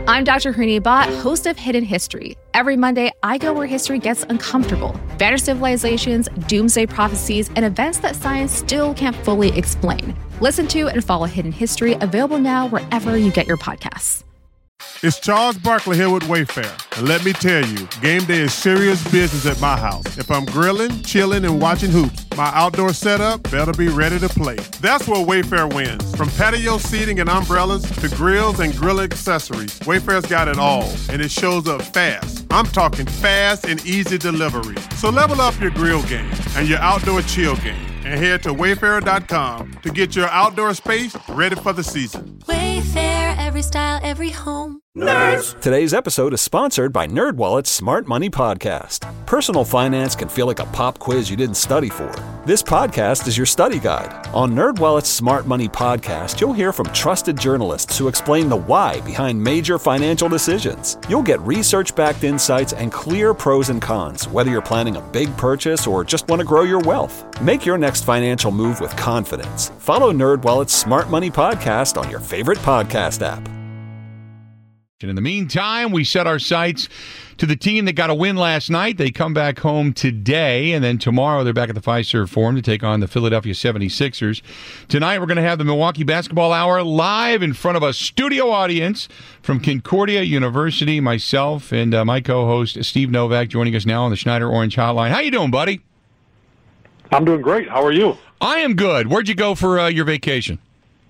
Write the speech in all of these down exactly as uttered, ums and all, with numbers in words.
I'm Doctor Hooni Bhatt, host of Hidden History. Every Monday, I go where history gets uncomfortable. Vanished civilizations, doomsday prophecies, and events that science still can't fully explain. Listen to and follow Hidden History, available now wherever you get your podcasts. It's Charles Barkley here with Wayfair. And let me tell you, game day is serious business at my house. If I'm grilling, chilling, and watching hoops, my outdoor setup better be ready to play. That's where Wayfair wins. From patio seating and umbrellas to grills and grill accessories, Wayfair's got it all, and it shows up fast. I'm talking fast and easy delivery. So level up your grill game and your outdoor chill game, and head to wayfair dot com to get your outdoor space ready for the season. Wayfair, every style, every home. Nerds! Today's episode is sponsored by NerdWallet's Smart Money Podcast. Personal finance can feel like a pop quiz you didn't study for. This podcast is your study guide. On NerdWallet's Smart Money Podcast, you'll hear from trusted journalists who explain the why behind major financial decisions. You'll get research-backed insights and clear pros and cons, whether you're planning a big purchase or just want to grow your wealth. Make your next financial move with confidence. Follow NerdWallet's Smart Money Podcast on your favorite podcast app. In the meantime, we set our sights to the team that got a win last night. They come back home today, and then tomorrow they're back at the Fiserv Forum to take on the Philadelphia seventy-sixers. Tonight we're going to have the Milwaukee Basketball Hour live in front of a studio audience from Concordia University. Myself and uh, my co-host Steve Novak joining us now on the Schneider Orange Hotline. How you doing, buddy? I'm doing great. How are you? I am good. Where'd you go for uh, your vacation?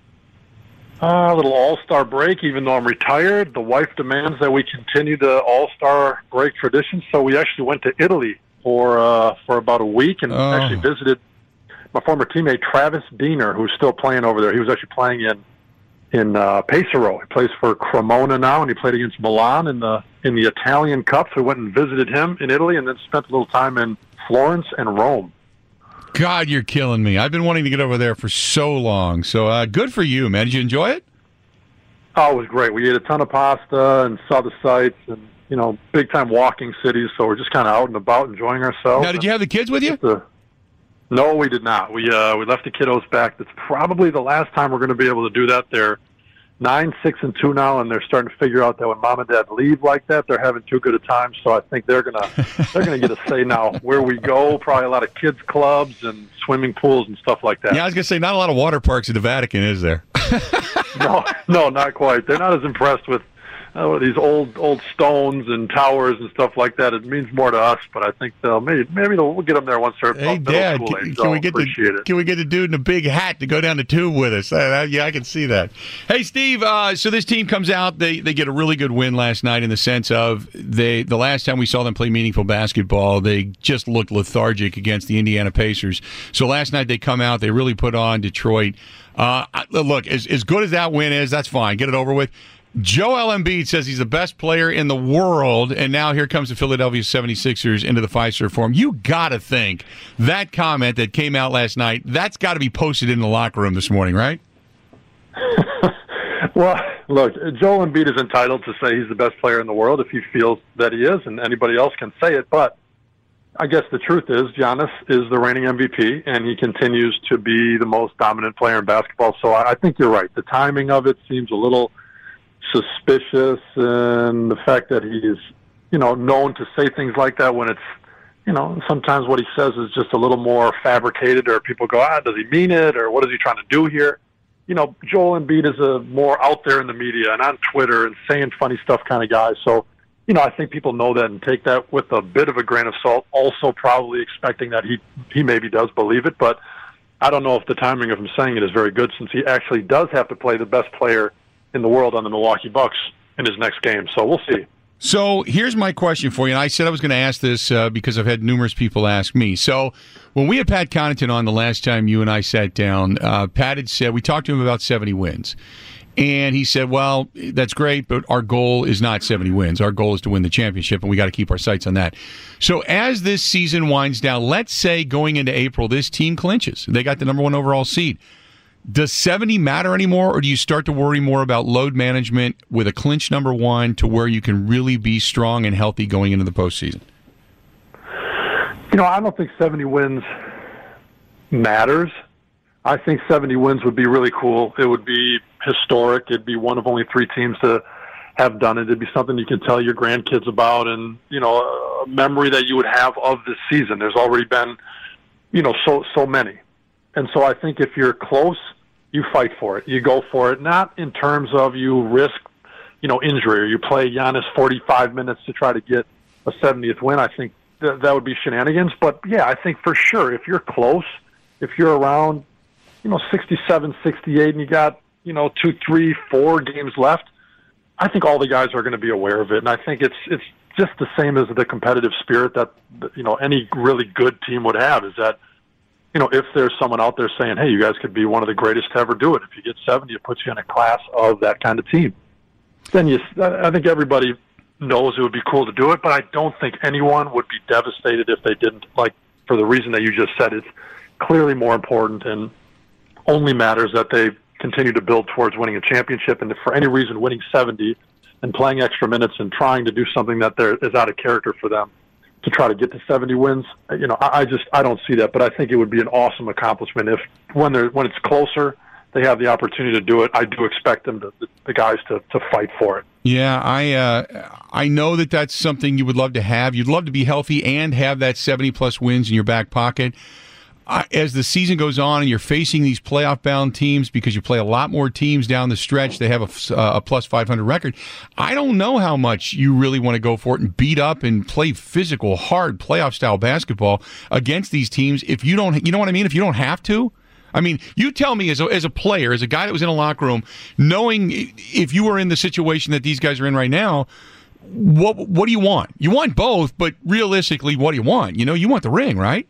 Uh, a little all-star break, even though I'm retired. The wife demands that we continue the all-star break tradition, so we actually went to Italy for uh, for about a week and oh. actually visited my former teammate Travis Diener, who's still playing over there. He was actually playing in in uh, Pesaro. He plays for Cremona now, and he played against Milan in the in the Italian Cup. So we went and visited him in Italy, and then spent a little time in Florence and Rome. God, you're killing me. I've been wanting to get over there for so long. So uh, good for you, man. Did you enjoy it? Oh, it was great. We ate a ton of pasta and saw the sights and, you know, big-time walking cities. So we're just kind of out and about enjoying ourselves. Now, did you have the kids with you? The, no, we did not. We uh, we left the kiddos back. That's probably the last time we're going to be able to do that. They're nine, six, and two now, and they're starting to figure out that when mom and dad leave like that, they're having too good a time. So I think they're gonna they're gonna get a say now where we go. Probably a lot of kids clubs and swimming pools and stuff like that. Yeah, I was gonna say not a lot of water parks in the Vatican, is there? no, no, not quite. They're not as impressed with uh, these old old stones and towers and stuff like that. It means more to us, but I think they'll maybe maybe they'll, we'll get them there once they're hey, middle Dad, school can, age. can we I'll get appreciate the it. can we get the dude in a big hat to go down the tube with us? Uh, yeah, I can see that. Hey, Steve. Uh, so this team comes out. They they get a really good win last night in the sense of they the last time we saw them play meaningful basketball, they just looked lethargic against the Indiana Pacers. So last night they come out. They really put on Detroit. Uh, look, as as good as that win is, that's fine. Get it over with. Joel Embiid says he's the best player in the world, and now here comes the Philadelphia seventy-sixers into the Fiserv Forum. You got to think that comment that came out last night, that's got to be posted in the locker room this morning, right? Well, look, Joel Embiid is entitled to say he's the best player in the world if he feels that he is, and anybody else can say it. But I guess the truth is Giannis is the reigning M V P, and he continues to be the most dominant player in basketball. So I think you're right. The timing of it seems a little suspicious, and the fact that he is, you know, known to say things like that when it's, you know, sometimes what he says is just a little more fabricated, or people go, ah, does he mean it, or what is he trying to do here? You know, Joel Embiid is a more out there in the media and on Twitter and saying funny stuff kind of guy. So, you know, I think people know that and take that with a bit of a grain of salt, also probably expecting that he, he maybe does believe it. But I don't know if the timing of him saying it is very good, since he actually does have to play the best player in the world on the Milwaukee Bucks in his next game. So we'll see. So here's my question for you, and I said I was going to ask this uh, because I've had numerous people ask me. So when we had Pat Connaughton on the last time you and I sat down, uh, Pat had said, we talked to him about seventy wins. And he said, well, that's great, but our goal is not seventy wins. Our goal is to win the championship, and we got to keep our sights on that. So as this season winds down, let's say going into April, this team clinches. They got the number one overall seed. Does seventy matter anymore, or do you start to worry more about load management with a clinch number one to where you can really be strong and healthy going into the postseason? You know, I don't think seventy wins matters. I think seventy wins would be really cool. It would be historic. It'd be one of only three teams to have done it. It'd be something you can tell your grandkids about, and you know, a memory that you would have of this season. There's already been, you know, so so many, and so I think if you're close, you fight for it. You go for it, not in terms of you risk, you know, injury or you play Giannis forty-five minutes to try to get a seventieth win. I think th- that would be shenanigans. But yeah, I think for sure if you're close, if you're around, you know, sixty-seven, sixty-eight, and you got, you know, two, three, four games left, I think all the guys are going to be aware of it. And I think it's it's just the same as the competitive spirit that, you know, any really good team would have, is that, you know, if there's someone out there saying, hey, you guys could be one of the greatest to ever do it. If you get seventy, it puts you in a class of that kind of team. Then you, I think everybody knows it would be cool to do it, but I don't think anyone would be devastated if they didn't, like, for the reason that you just said. It's clearly more important and only matters that they continue to build towards winning a championship. And if for any reason winning seventy and playing extra minutes and trying to do something that there is out of character for them to try to get to seventy wins, you know, I, I just I don't see that. But I think it would be an awesome accomplishment if when they're when it's closer, they have the opportunity to do it. I do expect them to, the, the guys to, to fight for it. Yeah, I uh, I know that that's something you would love to have. You'd love to be healthy and have that seventy plus wins in your back pocket. Uh, as the season goes on and you're facing these playoff-bound teams, because you play a lot more teams down the stretch, they have a, uh, a plus five hundred record. I don't know how much you really want to go for it and beat up and play physical, hard playoff-style basketball against these teams if you don't, you know what I mean? If you don't have to. I mean, you tell me as a, as a player, as a guy that was in a locker room, knowing if you were in the situation that these guys are in right now, what what do you want? You want both, but realistically, what do you want? You know, you want the ring, right?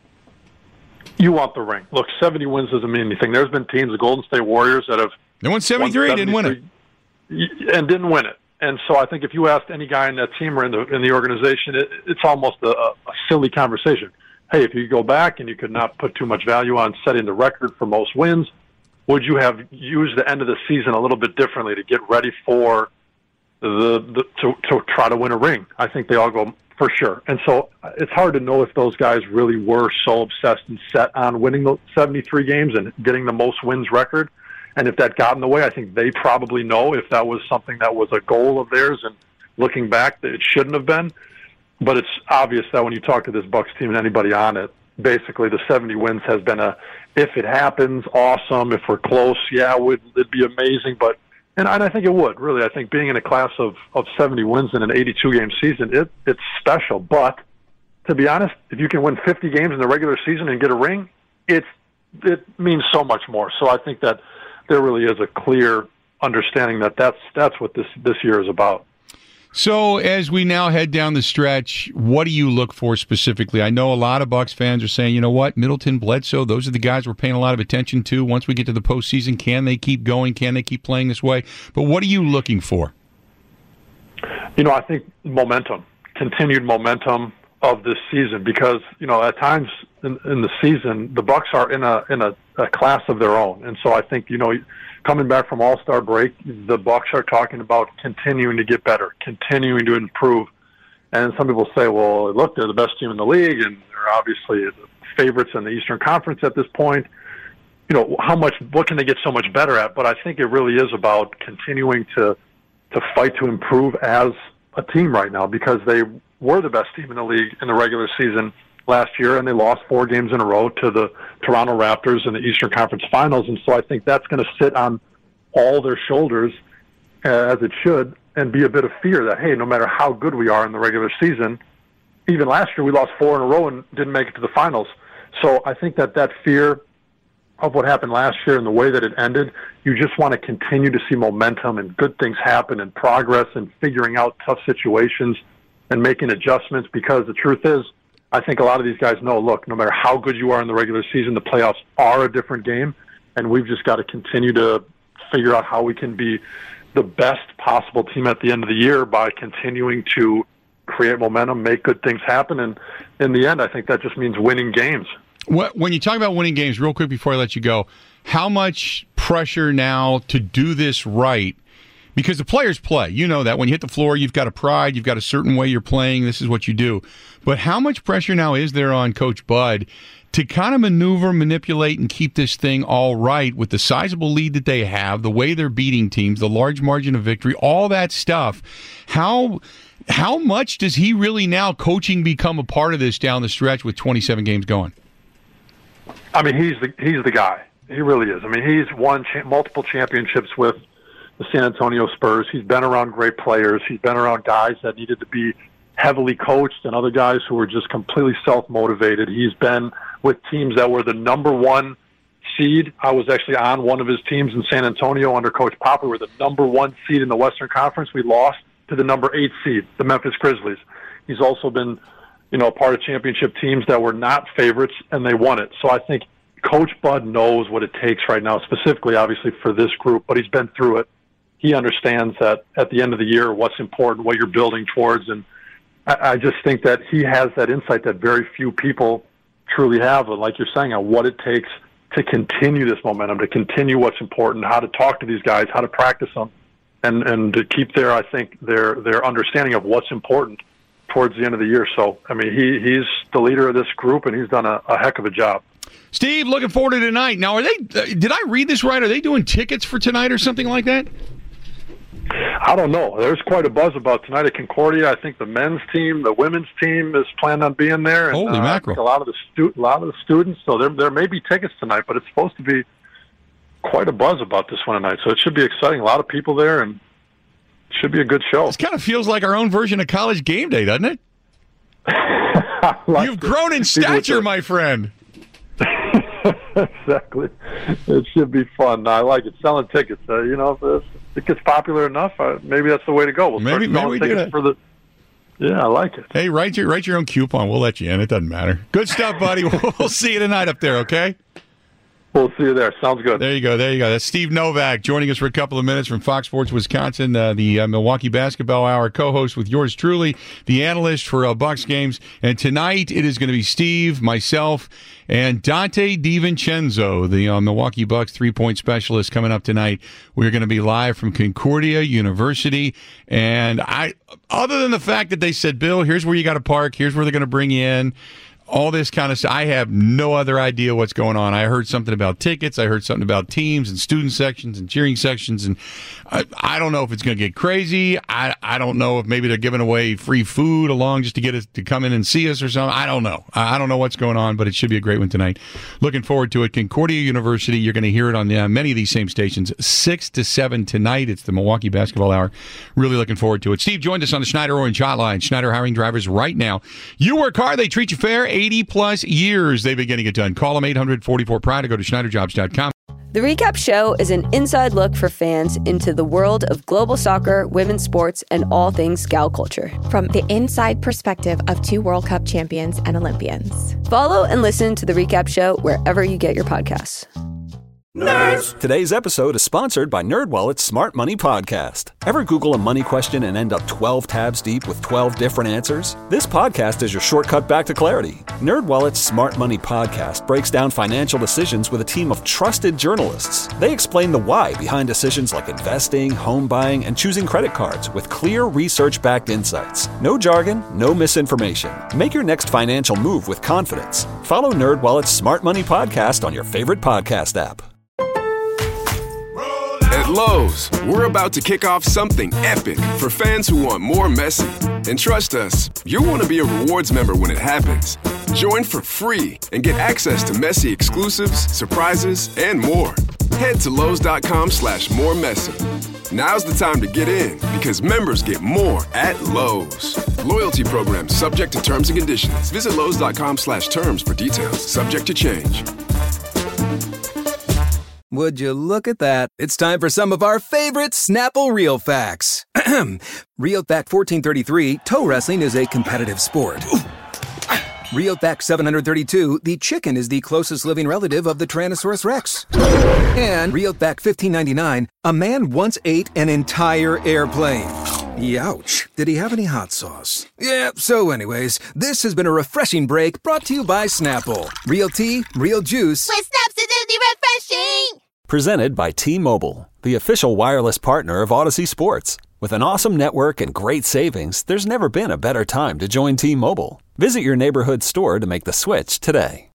You want the ring. Look, seventy wins doesn't mean anything. There's been teams, the Golden State Warriors, that have they won seventy-three, won didn't win it, and didn't win it. And so I think if you asked any guy in that team or in the in the organization, it, it's almost a, a silly conversation. Hey, if you go back and you could not put too much value on setting the record for most wins, would you have used the end of the season a little bit differently to get ready for the, the to, to try to win a ring? I think they all go for sure. And so it's hard to know if those guys really were so obsessed and set on winning the seventy-three games and getting the most wins record. And if that got in the way, I think they probably know if that was something that was a goal of theirs. And looking back, that it shouldn't have been. But it's obvious that when you talk to this Bucks team and anybody on it, basically the seventy wins has been a, if it happens, awesome. If we're close, yeah, it would, it'd be amazing. But and I think it would, really. I think being in a class of, of seventy wins in an eighty-two game season, it it's special. But to be honest, if you can win fifty games in the regular season and get a ring, it's it means so much more. So I think that there really is a clear understanding that that's that's what this this year is about. So as we now head down the stretch, what do you look for specifically? I know a lot of Bucks fans are saying, you know what, Middleton, Bledsoe, those are the guys we're paying a lot of attention to. Once we get to the postseason, can they keep going? Can they keep playing this way? But what are you looking for? You know, I think momentum, continued momentum of this season, because, you know, at times in, in the season, the Bucks are in a in a, a class of their own. And so I think, you know, coming back from All-Star break, the Bucks are talking about continuing to get better, continuing to improve. And some people say, well, look, they're the best team in the league, and they're obviously the favorites in the Eastern Conference at this point. You know, how much, what can they get so much better at? But I think it really is about continuing to to fight to improve as a team right now, because they were the best team in the league in the regular season last year, and they lost four games in a row to the Toronto Raptors in the Eastern Conference Finals. And so I think that's going to sit on all their shoulders, uh, as it should, and be a bit of fear that, hey, no matter how good we are in the regular season, even last year we lost four in a row and didn't make it to the finals. So I think that that fear of what happened last year and the way that it ended, you just want to continue to see momentum and good things happen and progress and figuring out tough situations and making adjustments, because the truth is, I think a lot of these guys know, look, no matter how good you are in the regular season, the playoffs are a different game, and we've just got to continue to figure out how we can be the best possible team at the end of the year by continuing to create momentum, make good things happen, and in the end, I think that just means winning games. When you talk about winning games, real quick before I let you go, how much pressure now to do this right? Because the players play. You know that. When you hit the floor, you've got a pride. You've got a certain way you're playing. This is what you do. But how much pressure now is there on Coach Bud to kind of maneuver, manipulate, and keep this thing all right with the sizable lead that they have, the way they're beating teams, the large margin of victory, all that stuff? How how much does he really now, coaching, become a part of this down the stretch with twenty-seven games going? I mean, he's the he's the guy. He really is. I mean, he's won cha- multiple championships with the San Antonio Spurs. He's been around great players. He's been around guys that needed to be heavily coached and other guys who were just completely self-motivated. He's been with teams that were the number one seed. I was actually on one of his teams in San Antonio under Coach Pop. We were the number one seed in the Western Conference. We lost to the number eight seed, the Memphis Grizzlies. He's also been, you know, a part of championship teams that were not favorites, and they won it. So I think Coach Bud knows what it takes right now, specifically, obviously, for this group, but he's been through it. He understands that at the end of the year, what's important, what you're building towards. And I, I just think that he has that insight that very few people truly have, like you're saying, on what it takes to continue this momentum, to continue what's important, how to talk to these guys, how to practice them, and, and to keep their, I think, their their understanding of what's important towards the end of the year. So, I mean, he he's the leader of this group, and he's done a, a heck of a job. Steve, looking forward to tonight. Now, are they? Uh, did I read this right? Are they doing tickets for tonight or something like that? I don't know. There's quite a buzz about tonight at Concordia. I think the men's team, the women's team is planning on being there. And, Holy uh, mackerel! A lot of the stu- a lot of the students. So there there may be tickets tonight, but it's supposed to be quite a buzz about this one tonight. So it should be exciting. A lot of people there, and it should be a good show. This kind of feels like our own version of College Game Day, doesn't it? like You've grown in stature, my friend. Exactly. It should be fun. I like it. Selling tickets. Uh, you know, if it gets popular enough, uh, maybe that's the way to go. We'll maybe maybe we do that. For the, yeah, I like it. Hey, write your write your own coupon. We'll let you in. It doesn't matter. Good stuff, buddy. We'll see you tonight up there, okay? We'll see you there. Sounds good. There you go. There you go. That's Steve Novak joining us for a couple of minutes from Fox Sports Wisconsin, uh, the uh, Milwaukee Basketball Hour, co-host with yours truly, the analyst for uh, Bucks games. And tonight it is going to be Steve, myself, and Dante DiVincenzo, the uh, Milwaukee Bucks three-point specialist, coming up tonight. We're going to be live from Concordia University. And I, other than the fact that they said, Bill, here's where you got to park, here's where they're going to bring you in, all this kind of stuff, I have no other idea what's going on. I heard something about tickets. I heard something about teams and student sections and cheering sections. And I, I don't know if it's going to get crazy. I, I don't know if maybe they're giving away free food along just to get us to come in and see us or something. I don't know. I, I don't know what's going on, but it should be a great one tonight. Looking forward to it. Concordia University, you're going to hear it on uh, many of these same stations, six to seven tonight. It's the Milwaukee Basketball Hour. Really looking forward to it. Steve joined us on the Schneider Orange Hotline. Schneider hiring drivers right now. You work hard, they treat you fair. eighty plus years they've been getting it done. Call them eight hundred forty-four pride or go to schneider jobs dot com. The Recap Show is an inside look for fans into the world of global soccer, women's sports, and all things gal culture. From the inside perspective of two World Cup champions and Olympians. Follow and listen to The Recap Show wherever you get your podcasts. Nerds! Today's episode is sponsored by NerdWallet's Smart Money Podcast. Ever Google a money question and end up twelve tabs deep with twelve different answers? This podcast is your shortcut back to clarity. NerdWallet's Smart Money Podcast breaks down financial decisions with a team of trusted journalists. They explain the why behind decisions like investing, home buying, and choosing credit cards with clear research-backed insights. No jargon, no misinformation. Make your next financial move with confidence. Follow NerdWallet's Smart Money Podcast on your favorite podcast app. At Lowe's, we're about to kick off something epic for fans who want more Messi. And trust us, you'll want to be a rewards member when it happens. Join for free and get access to Messi exclusives, surprises, and more. Head to Lowe's.com slash more Messi. Now's the time to get in because members get more at Lowe's. Loyalty program subject to terms and conditions. Visit Lowe's.com slash terms for details. Subject to change. Would you look at that? It's time for some of our favorite Snapple Real Facts. Real Fact fourteen thirty-three, toe wrestling is a competitive sport. Real Fact seven hundred thirty-two, the chicken is the closest living relative of the Tyrannosaurus Rex. And Real Fact fifteen ninety-nine, a man once ate an entire airplane. Youch. Did he have any hot sauce? Yeah, so anyways, this has been a refreshing break brought to you by Snapple. Real tea, real juice. With Snaps, it's really refreshing! Presented by T-Mobile, the official wireless partner of Odyssey Sports. With an awesome network and great savings, there's never been a better time to join T-Mobile. Visit your neighborhood store to make the switch today.